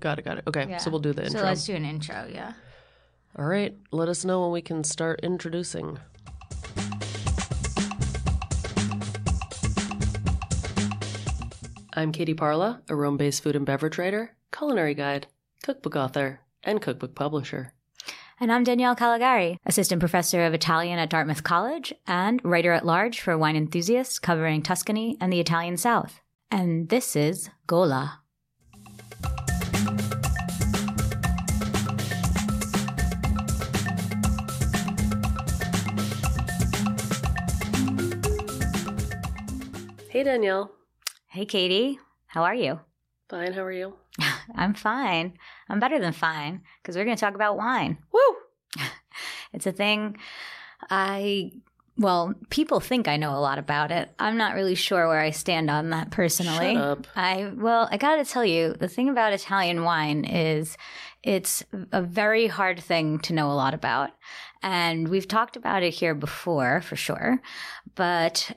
Got it. Okay, Yeah. so we'll do the intro. So let's do an intro, yeah. All right, let us know when we can start introducing. I'm Katie Parla, a Rome-based food and beverage writer, culinary guide, cookbook author, and cookbook publisher. And I'm Danielle Caligari, assistant professor of Italian at Dartmouth College and writer-at-large for Wine Enthusiasts covering Tuscany and the Italian South. And this is Gola. Hey, Danielle. Hey, Katie. How are you? Fine, how are you? I'm fine. I'm better than fine because we're going to talk about wine. Woo! It's a thing people think I know a lot about it. I'm not really sure where I stand on that personally. Shut up. I got to tell you, the thing about Italian wine is it's a very hard thing to know a lot about. And we've talked about it here before, for sure. But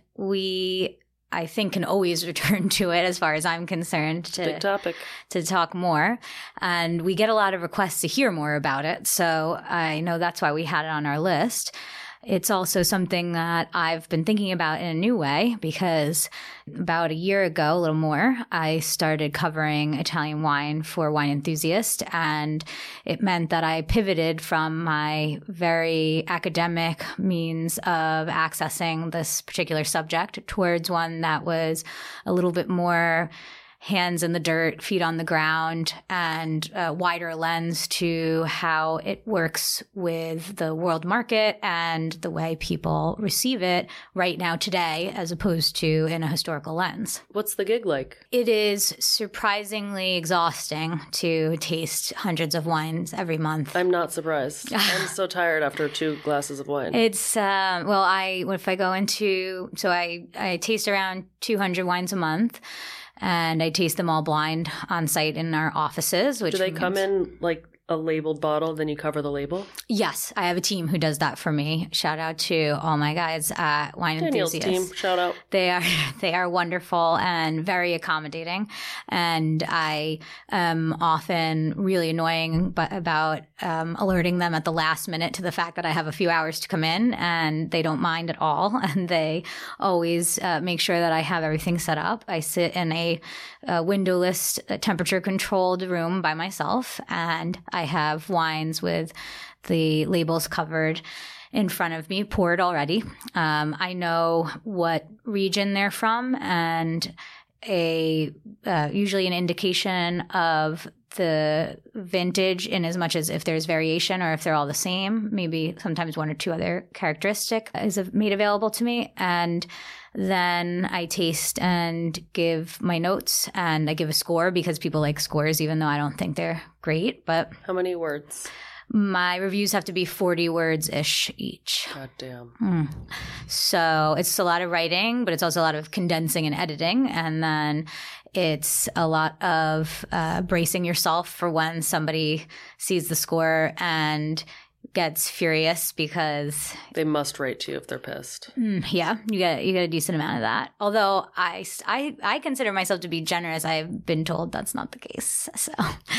I think can always return to it as far as I'm concerned Big topic. to talk more. And we get a lot of requests to hear more about it. So I know that's why we had it on our list. It's also something that I've been thinking about in a new way because about a year ago, a little more, I started covering Italian wine for Wine Enthusiast, and it meant that I pivoted from my very academic means of accessing this particular subject towards one that was a little bit more hands in the dirt, feet on the ground, and a wider lens to how it works with the world market and the way people receive it right now today, as opposed to in a historical lens. What's the gig like? It is surprisingly exhausting to taste hundreds of wines every month. I'm not surprised. I'm so tired after 2 glasses of wine. It's, if I go into, so I taste around 200 wines a month. And I taste them all blind on site in our offices. Which do they come in like a labeled bottle, then you cover the label? Yes, I have a team who does that for me. Shout out to all my guys at Wine Danielle's Enthusiasts. team, shout out. They are wonderful and very accommodating. And I am often really annoying about alerting them at the last minute to the fact that I have a few hours to come in, and they don't mind at all. And they always make sure that I have everything set up. I sit in a windowless, temperature-controlled room by myself, and I have wines with the labels covered in front of me, poured already. I know what region they're from, and usually an indication of the vintage in as much as if there's variation or if they're all the same. Maybe sometimes one or two other characteristic is made available to me. And then I taste and give my notes, and I give a score because people like scores, even though I don't think they're great. But how many words? My reviews have to be 40 words-ish each. God damn. So it's a lot of writing, but it's also a lot of condensing and editing. And then it's a lot of bracing yourself for when somebody sees the score and gets furious because they must write to you if they're pissed. Yeah, you get a decent amount of that. Although I consider myself to be generous. I've been told that's not the case. So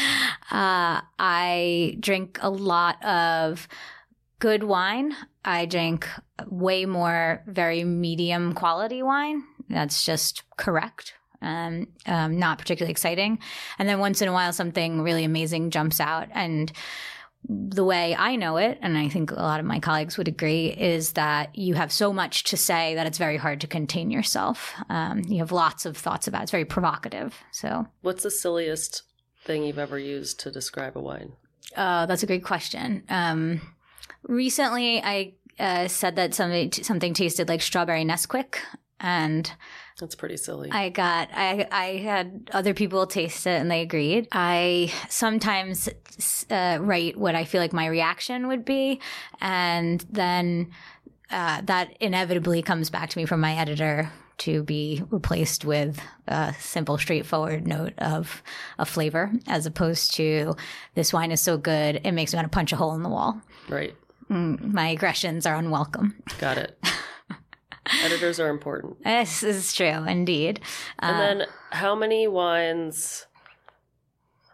I drink a lot of good wine. I drink way more very medium quality wine. That's just correct. Not particularly exciting. And then once in a while something really amazing jumps out. And the way I know it, and I think a lot of my colleagues would agree, is that you have so much to say that it's very hard to contain yourself. You have lots of thoughts about it. It's very provocative. So, what's the silliest thing you've ever used to describe a wine? That's a great question. Recently, I said that something tasted like strawberry Nesquik, and that's pretty silly. I had other people taste it and they agreed. I sometimes write what I feel like my reaction would be, and then that inevitably comes back to me from my editor to be replaced with a simple, straightforward note of a flavor, as opposed to this wine is so good it makes me want to punch a hole in the wall. Right. My aggressions are unwelcome. Got it. Editors are important. This is true, indeed. And then how many wines,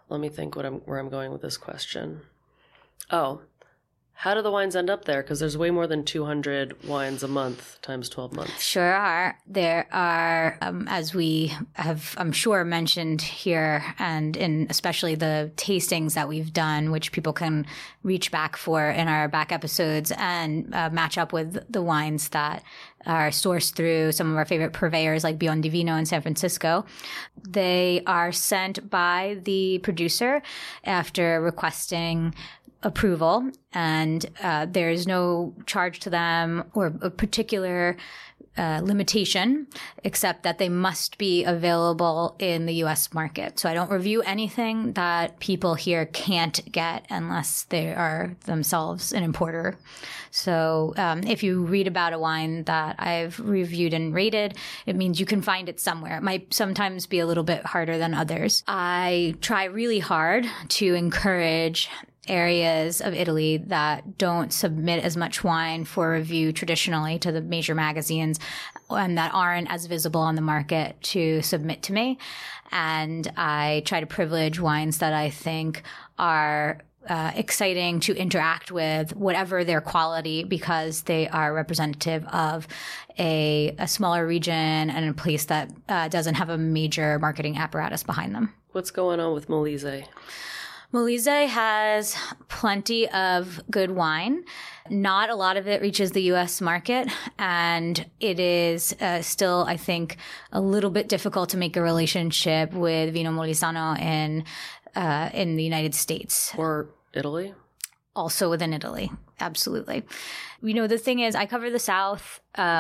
Let me think where I'm going with this question. Oh, how do the wines end up there? Because there's way more than 200 wines a month times 12 months. Sure are. There are, as we have, I'm sure, mentioned here, and in especially the tastings that we've done, which people can reach back for in our back episodes and match up with the wines that are sourced through some of our favorite purveyors like Beyond Divino in San Francisco. They are sent by the producer after requesting approval, and there's no charge to them or a particular limitation, except that they must be available in the U.S. market. So I don't review anything that people here can't get unless they are themselves an importer. So if you read about a wine that I've reviewed and rated, it means you can find it somewhere. It might sometimes be a little bit harder than others. I try really hard to encourage areas of Italy that don't submit as much wine for review traditionally to the major magazines and that aren't as visible on the market to submit to me. And I try to privilege wines that I think are exciting to interact with, whatever their quality, because they are representative of a smaller region and a place that doesn't have a major marketing apparatus behind them. What's going on with Molise? Molise has plenty of good wine. Not a lot of it reaches the U.S. market, and it is still, I think, a little bit difficult to make a relationship with Vino Molisano in the United States. Or Italy? Also within Italy, absolutely. You know, the thing is, I cover the South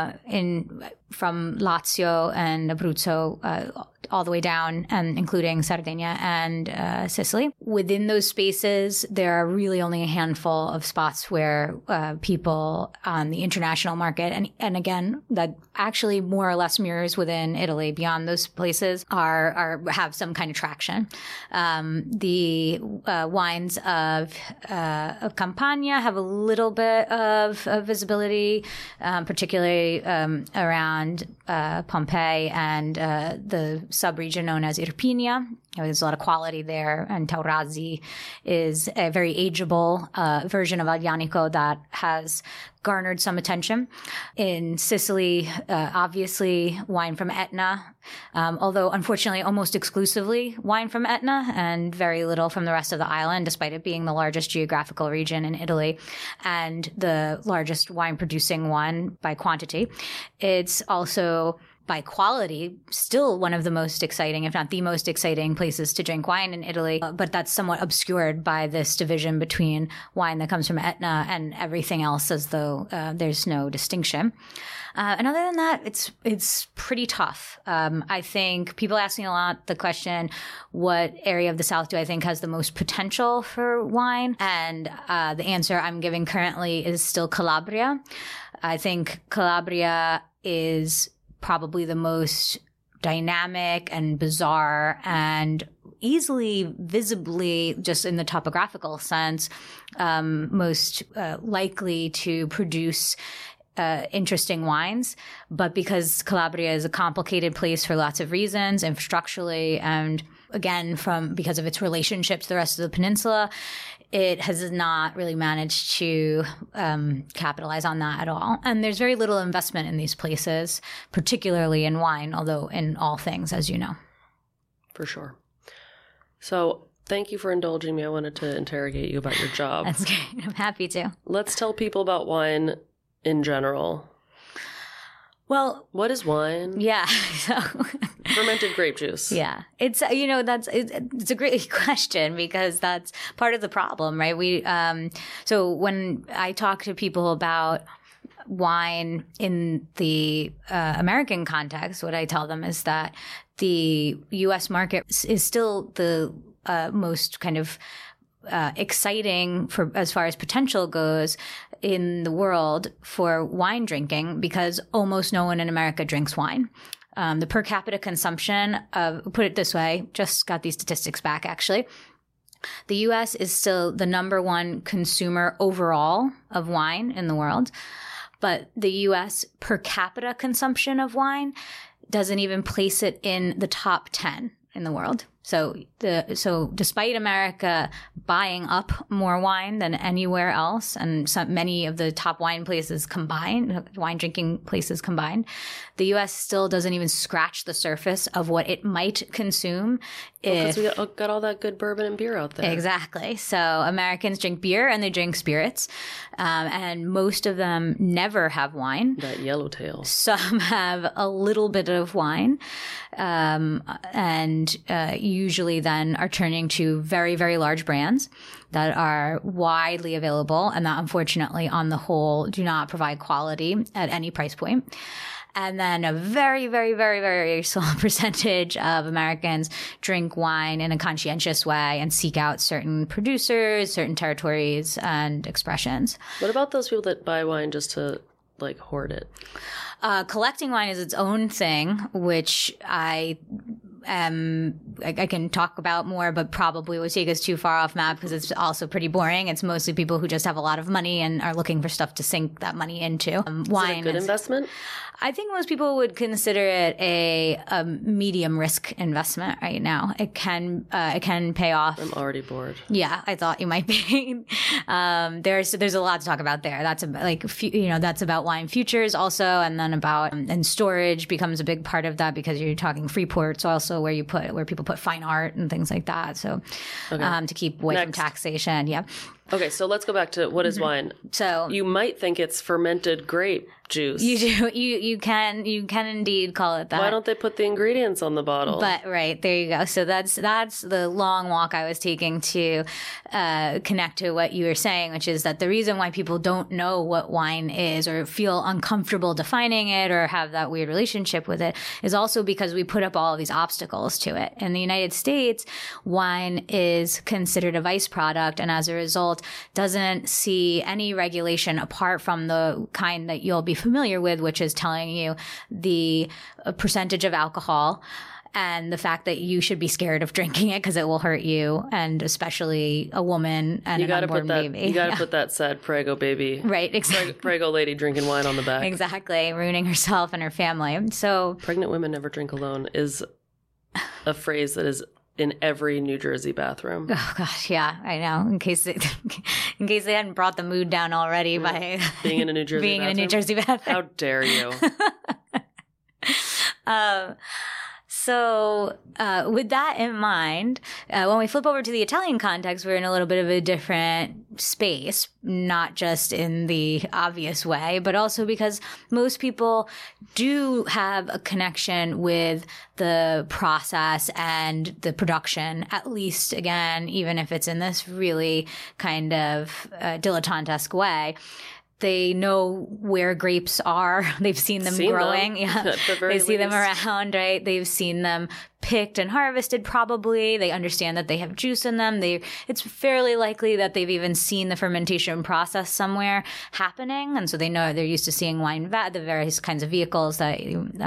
from Lazio and Abruzzo all the way down, and including Sardinia and Sicily. Within those spaces, there are really only a handful of spots where people on the international market, and again, that actually more or less mirrors within Italy, beyond those places, have some kind of traction. The wines of Campania have a little bit of visibility, particularly around Pompeii and the sub-region known as Irpinia. There's a lot of quality there, and Taurasi is a very ageable version of Aglianico that has garnered some attention. In Sicily, obviously, wine from Etna, although unfortunately almost exclusively wine from Etna and very little from the rest of the island, despite it being the largest geographical region in Italy and the largest wine-producing one by quantity. It's also, by quality, still one of the most exciting, if not the most exciting places to drink wine in Italy. But that's somewhat obscured by this division between wine that comes from Etna and everything else, as though there's no distinction. And other than that, it's pretty tough. I think people ask me a lot the question, what area of the South do I think has the most potential for wine? And the answer I'm giving currently is still Calabria. I think Calabria is probably the most dynamic and bizarre and easily visibly, just in the topographical sense, most likely to produce interesting wines. But because Calabria is a complicated place for lots of reasons, infrastructurally, and again, because of its relationship to the rest of the peninsula, it has not really managed to capitalize on that at all. And there's very little investment in these places, particularly in wine, although in all things, as you know. For sure. So thank you for indulging me. I wanted to interrogate you about your job. That's great. I'm happy to. Let's tell people about wine in general. Well, what is wine? Yeah. So fermented grape juice. Yeah. It's, it's a great question, because that's part of the problem, right? So when I talk to people about wine in the American context, what I tell them is that the U.S. market is still the most kind of exciting for as far as potential goes in the world for wine drinking, because almost no one in America drinks wine. The per capita consumption of, put it this way, just got these statistics back actually. The U.S. is still the number one consumer overall of wine in the world, but the U.S. per capita consumption of wine doesn't even place it in the top 10 in the world. So despite America buying up more wine than anywhere else, and many of the top wine drinking places combined, the U.S. still doesn't even scratch the surface of what it might consume. Because we got all that good bourbon and beer out there. Exactly. So Americans drink beer and they drink spirits, and most of them never have wine. That yellowtail. Some have a little bit of wine, and usually then are turning to very, very large brands that are widely available and that unfortunately on the whole do not provide quality at any price point. And then a very, very, very, very small percentage of Americans drink wine in a conscientious way and seek out certain producers, certain territories, and expressions. What about those people that buy wine just to, like, hoard it? Collecting wine is its own thing, which I can talk about more, but probably would take us too far off map because it's also pretty boring. It's mostly people who just have a lot of money and are looking for stuff to sink that money into. Wine is it a good investment? I think most people would consider it a medium risk investment right now. It can pay off. I'm already bored. Yeah, I thought you might be. There's a lot to talk about there. That's that's about wine futures also, and then about and storage becomes a big part of that because you're talking free ports also where people put fine art and things like that. So to keep away from taxation. Yeah. Okay, so let's go back to what is wine. So you might think it's fermented grape juice. You do. You can indeed call it that. Why don't they put the ingredients on the bottle? But right, there you go. So that's the long walk I was taking to connect to what you were saying, which is that the reason why people don't know what wine is or feel uncomfortable defining it or have that weird relationship with it is also because we put up all of these obstacles to it. In the United States, wine is considered a vice product, and as a result, doesn't see any regulation apart from the kind that you'll be familiar with, which is telling you the percentage of alcohol and the fact that you should be scared of drinking it because it will hurt you, and especially a woman and an unborn baby. You got to put that sad Prego baby. Right, exactly. Prego lady drinking wine on the back. Exactly, ruining herself and her family. So pregnant women never drink alone is a phrase that is in every New Jersey bathroom. Oh gosh, yeah, I know. In case they hadn't brought the mood down already by being in a New Jersey bathroom. How dare you? So with that in mind, when we flip over to the Italian context, we're in a little bit of a different space, not just in the obvious way, but also because most people do have a connection with the process and the production, at least, again, even if it's in this really kind of dilettantesque way. They know where grapes are. They've seen them growing. Yeah. They see them around, right? They've seen them picked and harvested probably. They understand that they have juice in them. It's fairly likely that they've even seen the fermentation process somewhere happening. And so they know they're used to seeing wine the various kinds of vehicles that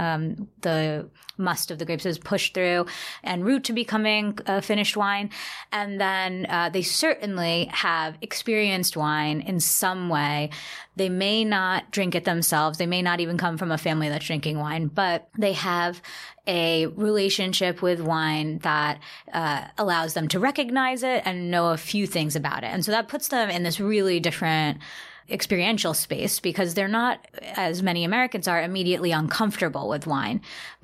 the must of the grapes is pushed through and route to becoming finished wine. And then they certainly have experienced wine in some way. They may not drink it themselves. They may not even come from a family that's drinking wine, but they have a relationship with wine that allows them to recognize it and know a few things about it. And so that puts them in this really different experiential space because they're not, as many Americans are, immediately uncomfortable with wine.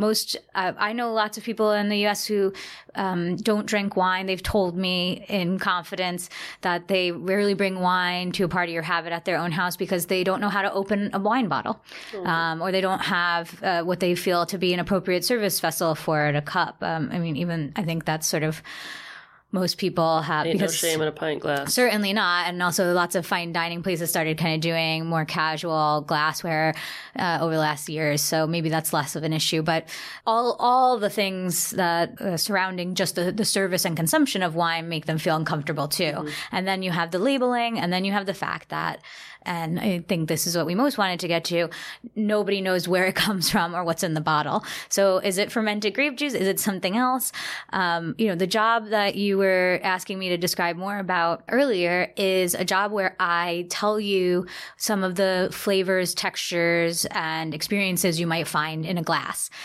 I know lots of people in the U.S. who don't drink wine. They've told me in confidence that they rarely bring wine to a party or have it at their own house because they don't know how to open a wine bottle, or they don't have what they feel to be an appropriate service vessel for it, a cup. I think that's sort of most people have. Ain't no shame in a pint glass. Certainly not. And also lots of fine dining places started kind of doing more casual glassware over the last years. So maybe that's less of an issue. But all the things that surrounding just the service and consumption of wine make them feel uncomfortable too. Mm-hmm. And then you have the labeling, and then you have the fact that, and I think this is what we most wanted to get to, nobody knows where it comes from or what's in the bottle. So is it fermented grape juice? Is it something else? The job that you were asking me to describe more about earlier is a job where I tell you some of the flavors, textures, and experiences you might find in a glass.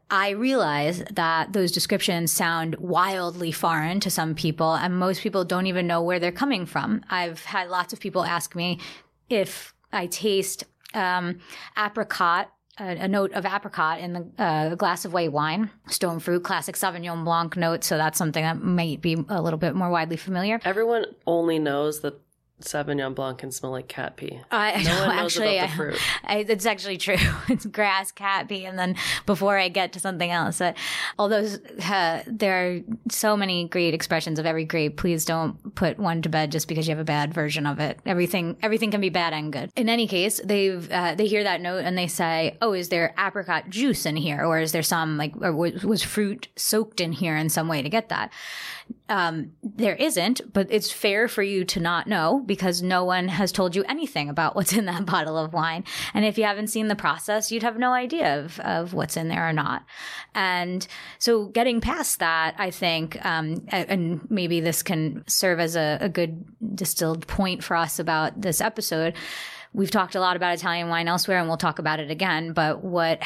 I realize that those descriptions sound wildly foreign to some people, and most people don't even know where they're coming from. I've had lots of people ask me if I taste apricot, a note of apricot in the glass of white wine, stone fruit, classic Sauvignon Blanc note. So that's something that might be a little bit more widely familiar. Everyone only knows that Sauvignon Blanc can smell like cat pee. No one knows about the fruit. It's actually true. It's grass, cat pee, and then before I get to something else, although there are so many great expressions of every grape, please don't put one to bed just because you have a bad version of it. Everything can be bad and good. In any case, they hear that note and they say, "Oh, is there apricot juice in here, or is there some or was fruit soaked in here in some way to get that?" There isn't, but it's fair for you to not know because no one has told you anything about what's in that bottle of wine. And if you haven't seen the process, you'd have no idea of what's in there or not. And so getting past that, I think, and maybe this can serve as a good distilled point for us about this episode. We've talked a lot about Italian wine elsewhere, and we'll talk about it again. But what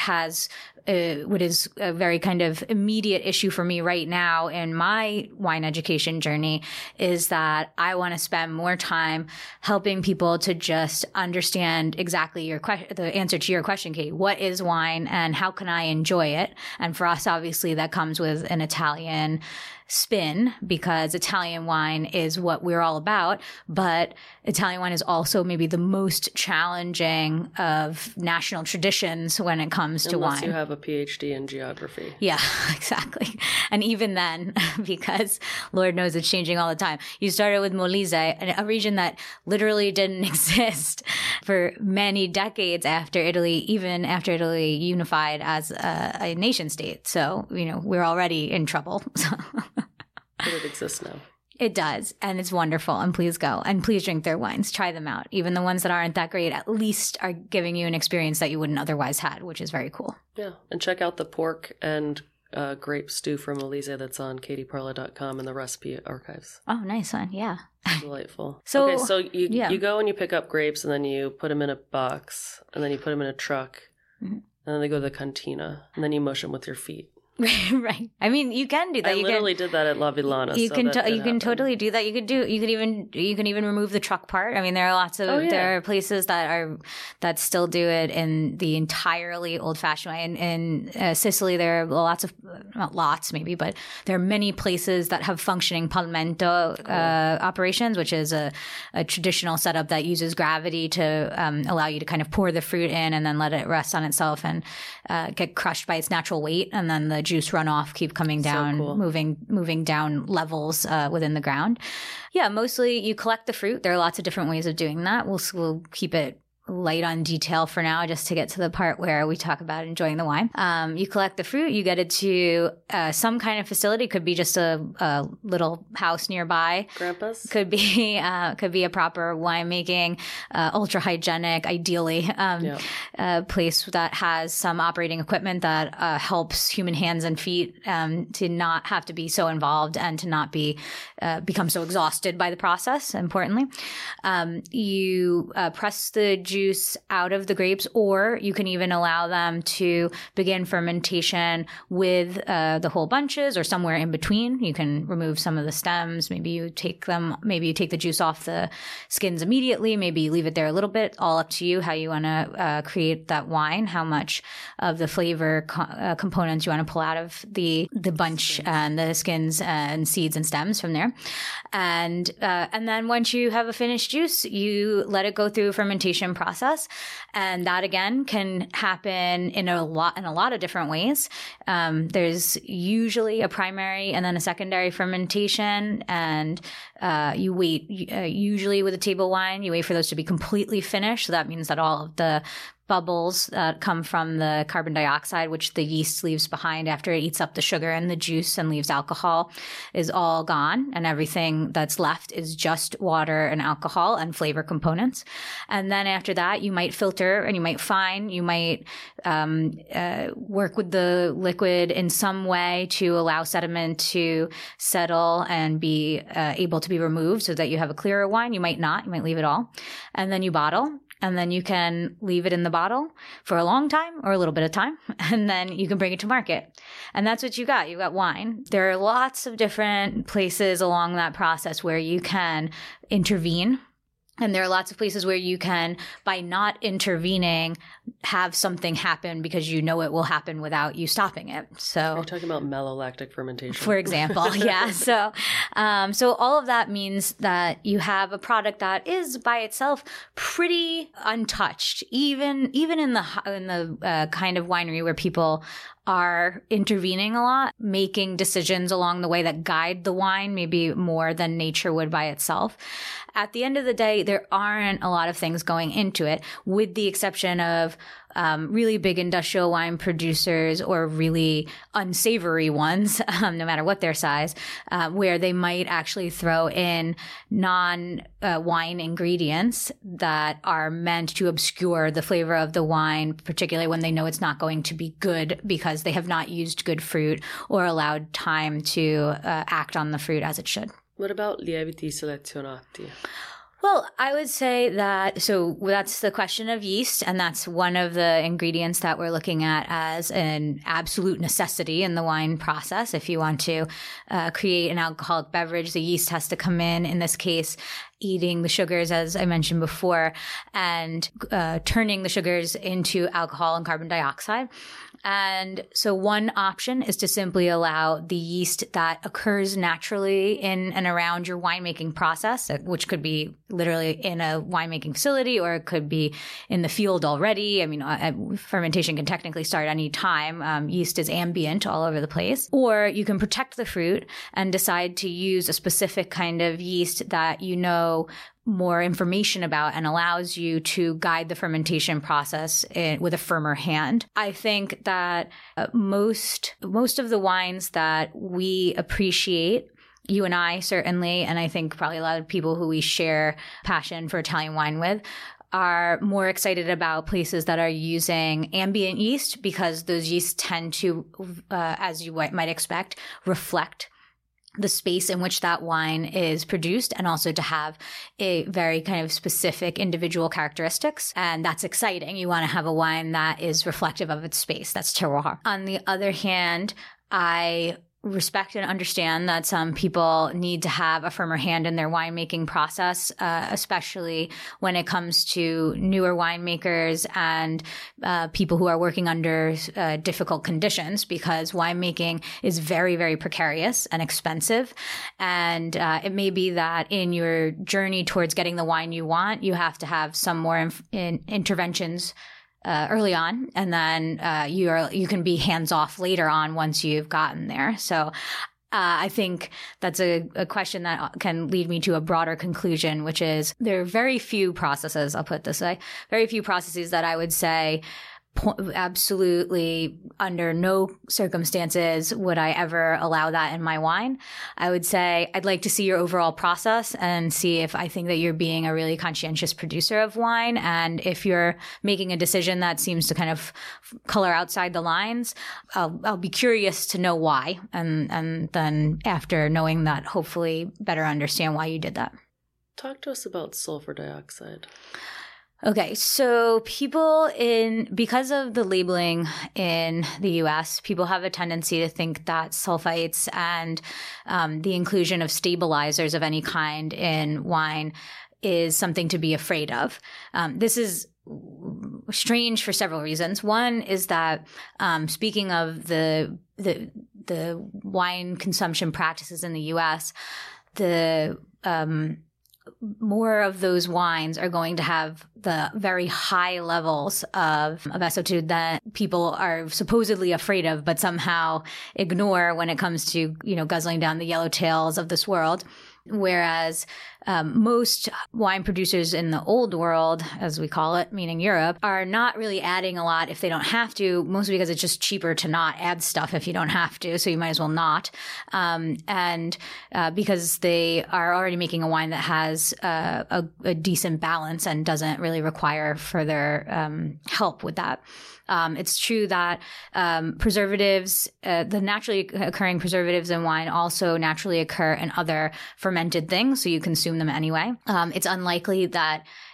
is a very kind of immediate issue for me right now in my wine education journey is that I want to spend more time helping people to just understand exactly the answer to your question, Kate. What is wine and how can I enjoy it? And for us, obviously, that comes with an Italian spin because Italian wine is what we're all about, but Italian wine is also maybe the most challenging of national traditions when it comes to wine. Unless you have a PhD in geography. Yeah, exactly. And even then, because Lord knows it's changing all the time. You started with Molise, a region that literally didn't exist for many decades after Italy, even after Italy unified as a nation state. So, we're already in trouble. But it exists now. It does. And it's wonderful. And please go. And please drink their wines. Try them out. Even the ones that aren't that great at least are giving you an experience that you wouldn't otherwise had, which is very cool. Yeah. And check out the pork and grape stew from Molise that's on katieparla.com in the recipe archives. Oh, nice one. Yeah. Delightful. So you go and you pick up grapes and then you put them in a box and then you put them in a truck and then they go to the cantina and then you mush them with your feet. Right. I mean, you can do that. I literally did that at La Villana. You can totally do that. You can even remove the truck part. I mean, there are lots of there are places that still do it in the entirely old fashioned way. In Sicily, there are not lots maybe, but there are many places that have functioning palmento operations, which is a traditional setup that uses gravity to allow you to kind of pour the fruit in and then let it rest on itself and get crushed by its natural weight, and then the juice runoff keep coming down, so cool. moving down levels within the ground. Yeah, mostly you collect the fruit. There are lots of different ways of doing that. We'll keep it light on detail for now, just to get to the part where we talk about enjoying the wine. You collect the fruit, you get it to some kind of facility. Could be just a little house nearby. Grandpa's. Could be a proper winemaking, ultra hygienic, ideally, place that has some operating equipment that helps human hands and feet to not have to be so involved and to not become so exhausted by the process. Importantly, you press the juice out of the grapes, or you can even allow them to begin fermentation with the whole bunches or somewhere in between. You can remove some of the stems. Maybe you take the juice off the skins immediately. Maybe you leave it there a little bit. All up to you how you want to create that wine, how much of the flavor components you want to pull out of the bunch and the skins and seeds and stems from there. And then once you have a finished juice, you let it go through a fermentation process. And that again can happen in a lot of different ways. There's usually a primary and then a secondary fermentation, and you wait, usually with a table wine, you wait for those to be completely finished. So that means that all of the bubbles that come from the carbon dioxide, which the yeast leaves behind after it eats up the sugar and the juice and leaves alcohol, is all gone. And everything that's left is just water and alcohol and flavor components. And then after that, you might filter and you might fine, you might work with the liquid in some way to allow sediment to settle and be able to be removed so that you have a clearer wine. You might not. You might leave it all. And then you bottle. and then you can leave it in the bottle for a long time or a little bit of time, and then you can bring it to market. And that's what you got. You got wine. There are lots of different places along that process where you can intervene. And there are lots of places where you can, by not intervening, have something happen because you know it will happen without you stopping it. So, are you talking about malolactic fermentation? For example, yeah. So all of that means that you have a product that is by itself pretty untouched, even in the kind of winery where people are intervening a lot, making decisions along the way that guide the wine, maybe more than nature would by itself. At the end of the day, there aren't a lot of things going into it, with the exception of really big industrial wine producers or really unsavory ones, no matter what their size, where they might actually throw in non-wine ingredients that are meant to obscure the flavor of the wine, particularly when they know it's not going to be good because they have not used good fruit or allowed time to act on the fruit as it should. What about lieviti selezionati? Well, I would say that, so that's the question of yeast, and that's one of the ingredients that we're looking at as an absolute necessity in the wine process. If you want to create an alcoholic beverage, the yeast has to come in this case, eating the sugars, as I mentioned before, and turning the sugars into alcohol and carbon dioxide. And so one option is to simply allow the yeast that occurs naturally in and around your winemaking process, which could be literally in a winemaking facility or it could be in the field already. I mean, fermentation can technically start any time. Yeast is ambient all over the place. Or you can protect the fruit and decide to use a specific kind of yeast that you know more information about and allows you to guide the fermentation process with a firmer hand. I think that most of the wines that we appreciate, you and I certainly, and I think probably a lot of people who we share passion for Italian wine with, are more excited about places that are using ambient yeast because those yeasts tend to, as you might expect, reflect the space in which that wine is produced and also to have a very kind of specific individual characteristics. And that's exciting. You want to have a wine that is reflective of its space. That's terroir. On the other hand, I respect and understand that some people need to have a firmer hand in their winemaking process, especially when it comes to newer winemakers and people who are working under difficult conditions, because winemaking is very, very precarious and expensive. And it may be that in your journey towards getting the wine you want, you have to have some more interventions early on, and then you can be hands off later on once you've gotten there. So I think that's a question that can lead me to a broader conclusion, which is there are very few processes, I'll put it this way, very few processes that I would say absolutely under no circumstances would I ever allow that in my wine. I would say I'd like to see your overall process and see if I think that you're being a really conscientious producer of wine. And if you're making a decision that seems to kind of color outside the lines, I'll be curious to know why. And then after knowing that, hopefully better understand why you did that. Talk to us about sulfur dioxide. Okay, so because of the labeling in the US, people have a tendency to think that sulfites and the inclusion of stabilizers of any kind in wine is something to be afraid of. This is strange for several reasons. One is that speaking of the wine consumption practices in the US, more of those wines are going to have the very high levels of SO2 that people are supposedly afraid of, but somehow ignore when it comes to, guzzling down the yellowtails of this world. Whereas most wine producers in the old world, as we call it, meaning Europe, are not really adding a lot if they don't have to, mostly because it's just cheaper to not add stuff if you don't have to, so you might as well not. And because they are already making a wine that has a decent balance and doesn't really require further help with that. It's true that preservatives, the naturally occurring preservatives in wine also naturally occur in other fermented things, so you consume them anyway. It's unlikely that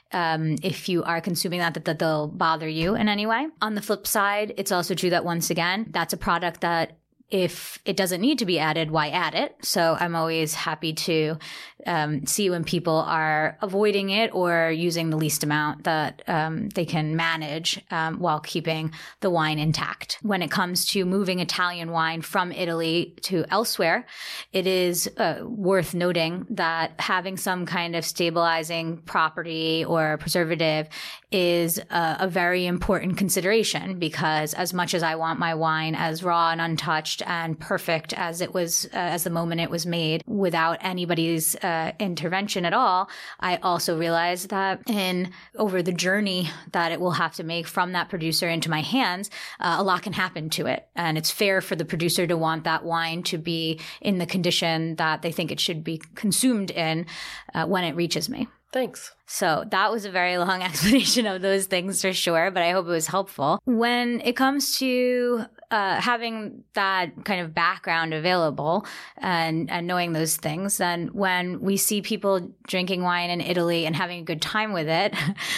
if you are consuming that they'll bother you in any way. On the flip side, it's also true that once again, that's a product that if it doesn't need to be added, why add it? So I'm always happy to see when people are avoiding it or using the least amount that they can manage while keeping the wine intact. When it comes to moving Italian wine from Italy to elsewhere, it is worth noting that having some kind of stabilizing property or preservative is a very important consideration, because as much as I want my wine as raw and untouched and perfect as it was, as the moment it was made, without anybody's intervention at all, I also realize that over the journey that it will have to make from that producer into my hands, a lot can happen to it. And it's fair for the producer to want that wine to be in the condition that they think it should be consumed in when it reaches me. Thanks. So that was a very long explanation of those things for sure, but I hope it was helpful. When it comes to having that kind of background available and knowing those things, then when we see people drinking wine in Italy and having a good time with it,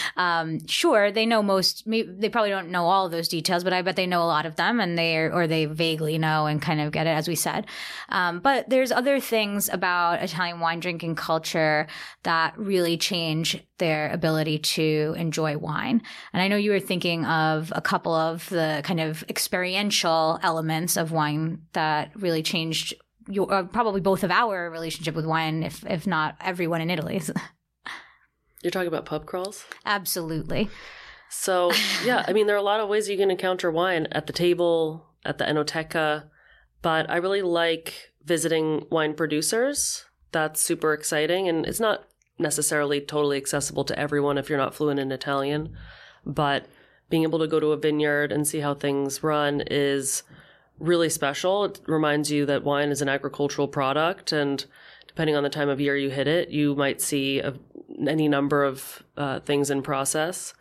sure, they know they probably don't know all of those details, but I bet they know a lot of them, and they vaguely know and kind of get it, as we said. But there's other things about Italian wine drinking culture that really change their ability to enjoy wine. And I know you were thinking of a couple of the kind of experiential elements of wine that really changed probably both of our relationship with wine, if not everyone in Italy. You're talking about pub crawls? Absolutely. So, yeah, I mean, there are a lot of ways you can encounter wine at the table, at the Enoteca, but I really like visiting wine producers. That's super exciting, and it's not necessarily totally accessible to everyone if you're not fluent in Italian, but being able to go to a vineyard and see how things run is really special. It reminds you that wine is an agricultural product, and depending on the time of year you hit it, you might see any number of things in process.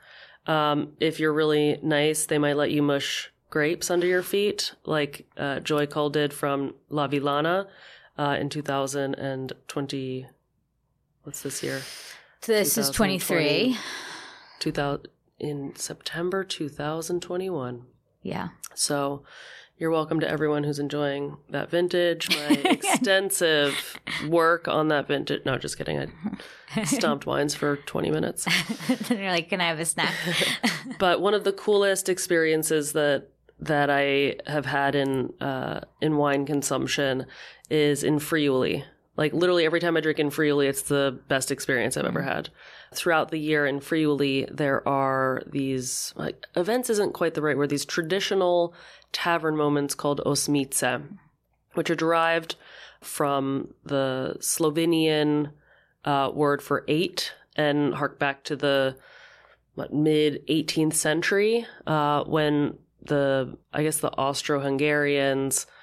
If you're really nice, they might let you mush grapes under your feet, like Joy Cull did from La Villana in 2020. What's this year? This is 23. In September 2021. Yeah. So you're welcome to everyone who's enjoying that vintage. My extensive work on that vintage. No, just kidding. I stomped wines for 20 minutes. Then you're like, can I have a snack? But one of the coolest experiences that I have had in wine consumption is in Friuli. Like literally every time I drink in Friuli, it's the best experience I've ever had. Throughout the year in Friuli, there are these, events isn't quite the right word, these traditional tavern moments called osmice, which are derived from the Slovenian word for 8 and hark back to the mid 18th century when the Austro-Hungarians,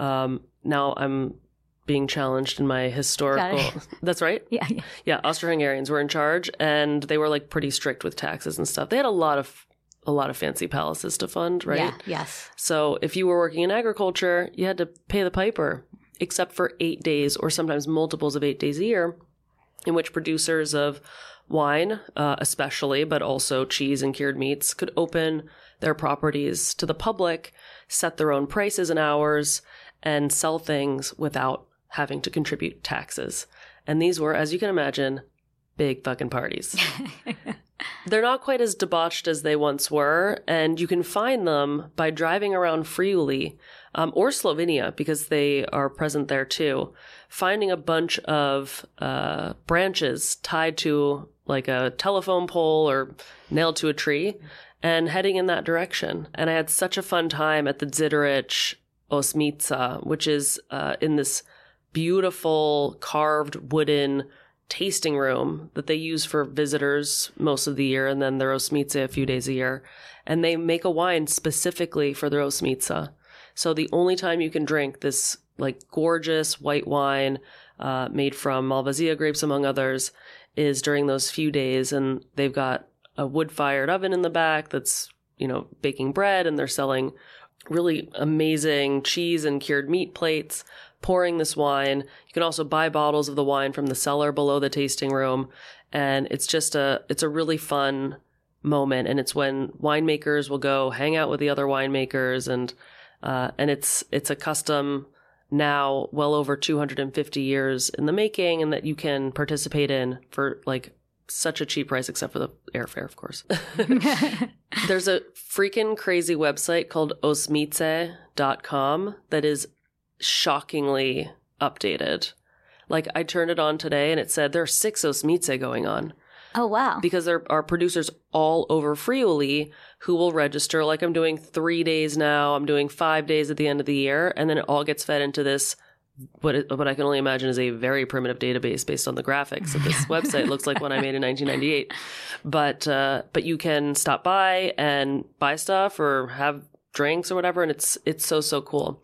now I'm being challenged in my historical. That's right. Yeah. Austro-Hungarians were in charge, and they were like pretty strict with taxes and stuff. They had a lot of fancy palaces to fund, right? Yeah. Yes. So if you were working in agriculture, you had to pay the piper, except for 8 days or sometimes multiples of 8 days a year, in which producers of wine, especially, but also cheese and cured meats, could open their properties to the public, set their own prices and hours, and sell things without having to contribute taxes. And these were, as you can imagine, big fucking parties. They're not quite as debauched as they once were, and you can find them by driving around Friuli or Slovenia, because they are present there too, finding a bunch of branches tied to like a telephone pole or nailed to a tree and heading in that direction. And I had such a fun time at the Zidorich Osmica, which is in this beautiful carved wooden tasting room that they use for visitors most of the year, and then their Osmica a few days a year. And they make a wine specifically for their Osmica. So the only time you can drink this like gorgeous white wine made from Malvasia grapes, among others, is during those few days. And they've got a wood-fired oven in the back that's, baking bread, and they're selling really amazing cheese and cured meat plates. pouring this wine. You can also buy bottles of the wine from the cellar below the tasting room. And it's a really fun moment. And it's when winemakers will go hang out with the other winemakers. And it's a custom now well over 250 years in the making, and that you can participate in for like such a cheap price, except for the airfare, of course. There's a freaking crazy website called osmice.com that is shockingly updated. Like, I turned it on today and it said there are 6 Osmice going on. Oh, wow. Because there are producers all over Friuli who will register, like, I'm doing 3 days now, I'm doing 5 days at the end of the year, and then it all gets fed into this, what I can only imagine is a very primitive database based on the graphics of this website. Looks like one I made in 1998. But you can stop by and buy stuff or have drinks or whatever, and it's so cool.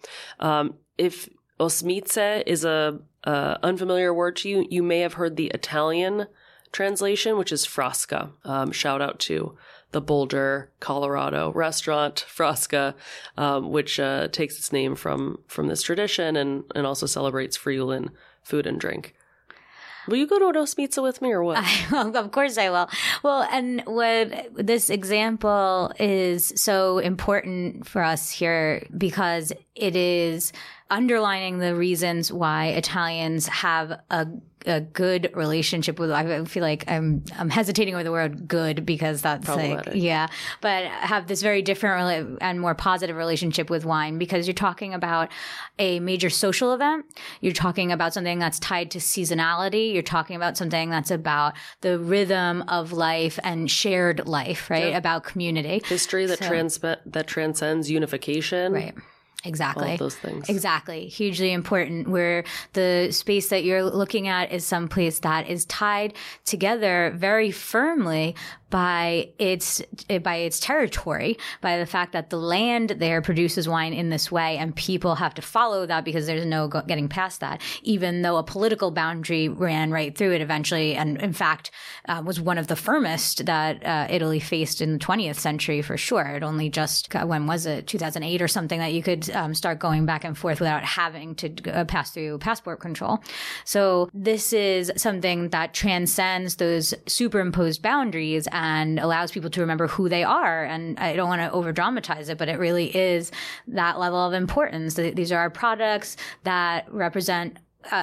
If Osmice is a unfamiliar word to you, you may have heard the Italian translation, which is Frasca. Shout out to the Boulder, Colorado restaurant Frasca, which takes its name from this tradition and also celebrates Friulan food and drink. Will you go to Osmice with me or what? Of course I will. Well, and what this example is so important for us here because it is underlining the reasons why Italians have a good relationship with, I feel like I'm hesitating over the word good because that's like, yeah, but have this very different and more positive relationship with wine because you're talking about a major social event. You're talking about something that's tied to seasonality. You're talking about something that's about the rhythm of life and shared life, right? Yep. About community. History that transcends unification. Right. Exactly. All of those things. Exactly. Hugely important, where the space that you're looking at is someplace that is tied together very firmly by its territory, by the fact that the land there produces wine in this way, and people have to follow that because there's no getting past that, even though a political boundary ran right through it eventually, and in fact was one of the firmest that Italy faced in the 20th century for sure. It only just, when was it, 2008 or something, that you could start going back and forth without having to pass through passport control. So this is something that transcends those superimposed boundaries and allows people to remember who they are. And I don't want to over dramatize it, but it really is that level of importance. These are our products that represent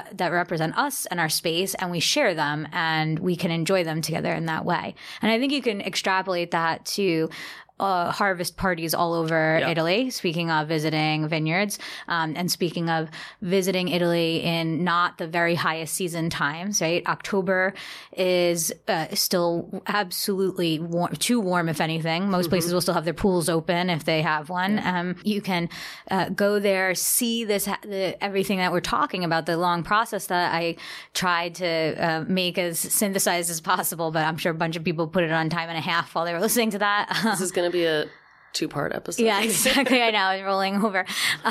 us and our space, and we share them and we can enjoy them together in that way. And I think you can extrapolate that to harvest parties all over Italy, speaking of visiting vineyards, and speaking of visiting Italy in not the very highest season times, right? October is still absolutely too warm, if anything. Most places will still have their pools open if they have one. Yeah. You can go there, see everything that we're talking about, the long process that I tried to make as synthesized as possible, but I'm sure a bunch of people put it on time and a half while they were listening to that. This is going to be a 2-part episode. Yeah, exactly. I know, it's rolling over.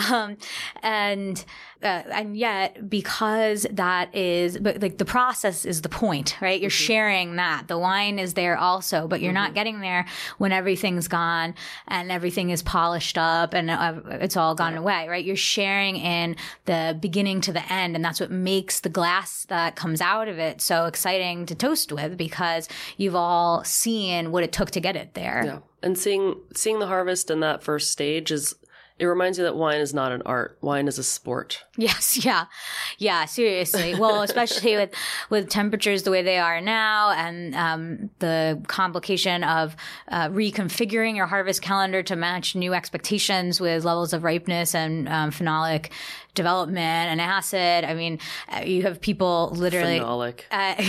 And yet, because that is, but like the process is the point, right? You're sharing that. The wine is there also, but you're not getting there when everything's gone and everything is polished up and it's all gone away, right? You're sharing in the beginning to the end. And that's what makes the glass that comes out of it so exciting to toast with, because you've all seen what it took to get it there. Yeah. And seeing the harvest in that first stage it reminds you that wine is not an art. Wine is a sport. Yes. Yeah. Yeah. Seriously. Well, especially with temperatures the way they are now, and the complication of reconfiguring your harvest calendar to match new expectations with levels of ripeness and phenolic development and acid. I mean, you have people literally phenolic.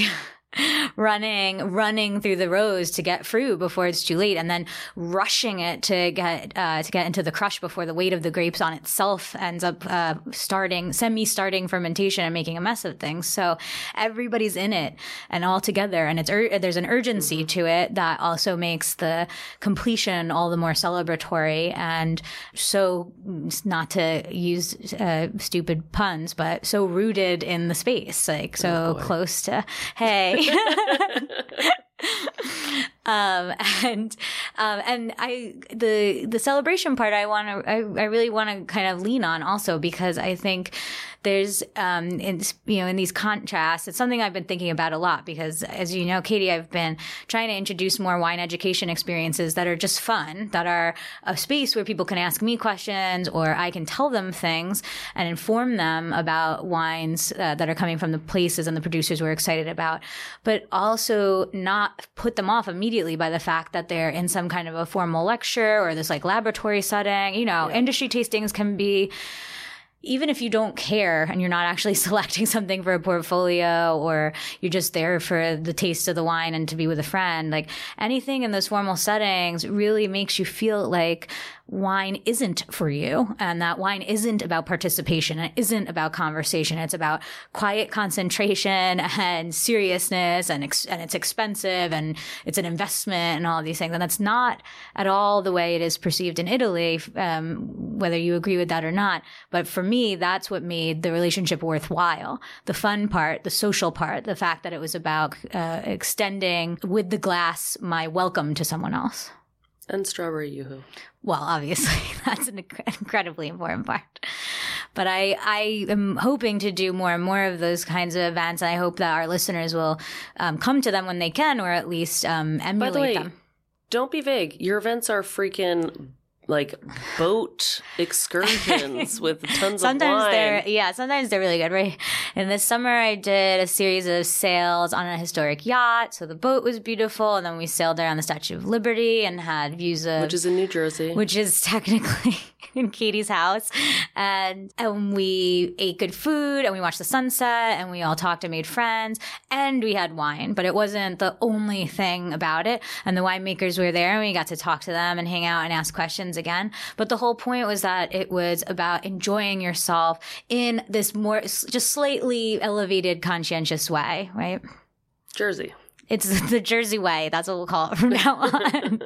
running through the rows to get fruit before it's too late, and then rushing it to get into the crush before the weight of the grapes on itself ends up semi-starting fermentation and making a mess of things. So everybody's in it and all together, and there's an urgency to it that also makes the completion all the more celebratory, and so, not to use stupid puns, but so rooted in the space, like so close to, hey. And the celebration part I really want to kind of lean on also, because I think there's, in these contrasts, it's something I've been thinking about a lot because, as you know, Katie, I've been trying to introduce more wine education experiences that are just fun, that are a space where people can ask me questions or I can tell them things and inform them about wines that are coming from the places and the producers we're excited about, but also not put them off immediately by the fact that they're in some kind of a formal lecture or this like laboratory setting. Industry tastings can be, even if you don't care and you're not actually selecting something for a portfolio or you're just there for the taste of the wine and to be with a friend, like anything in those formal settings really makes you feel like wine isn't for you and that wine isn't about participation. It isn't about conversation. It's about quiet concentration and seriousness and it's expensive and it's an investment and all of these things. And that's not at all the way it is perceived in Italy, whether you agree with that or not. But for me, that's what made the relationship worthwhile. The fun part, the social part, the fact that it was about extending with the glass my welcome to someone else. And strawberry yoo-hoo. Well, obviously, that's an incredibly important part. But I am hoping to do more and more of those kinds of events. And I hope that our listeners will come to them when they can, or at least emulate By the way, them. Don't be vague. Your events are freaking like boat excursions with tons of wine. Sometimes they're really good. Right. And this summer I did a series of sails on a historic yacht. So the boat was beautiful. And then we sailed around the Statue of Liberty and had views of... Which is in New Jersey. Which is technically in Katie's house. And we ate good food and we watched the sunset and we all talked and made friends and we had wine. But it wasn't the only thing about it. And the winemakers were there and we got to talk to them and hang out and ask questions again. But the whole point was that it was about enjoying yourself in this more just slightly elevated, conscientious way, right? Jersey. It's the Jersey way. That's what we'll call it from now on.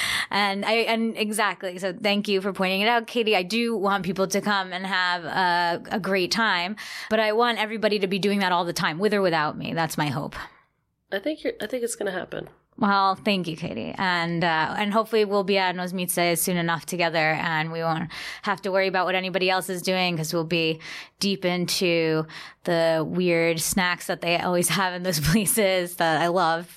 And exactly. So thank you for pointing it out, Katie. I do want people to come and have a great time, but I want everybody to be doing that all the time, with or without me. That's my hope. I think it's going to happen. Well, thank you, Katie. And hopefully we'll be at Nosmitze soon enough together and we won't have to worry about what anybody else is doing because we'll be deep into the weird snacks that they always have in those places that I love.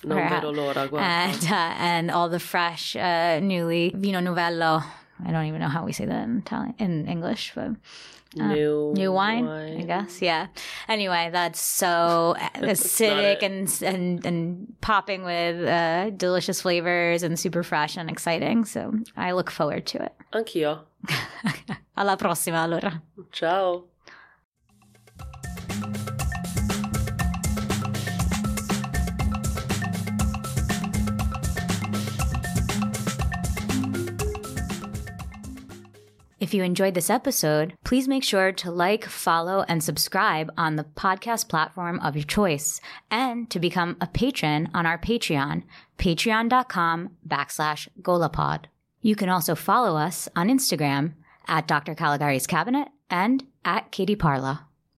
And all the fresh, newly Vino Novello. I don't even know how we say that in Italian, in English, but... New wine, I guess. Yeah. Anyway, that's so acidic and popping with delicious flavors and super fresh and exciting. So I look forward to it. Anch'io. Alla prossima, allora. Ciao. If you enjoyed this episode, please make sure to like, follow, and subscribe on the podcast platform of your choice, and to become a patron on our Patreon, patreon.com/Golapod. You can also follow us on Instagram at Dr. Caligari's Cabinet and at Katie Parla.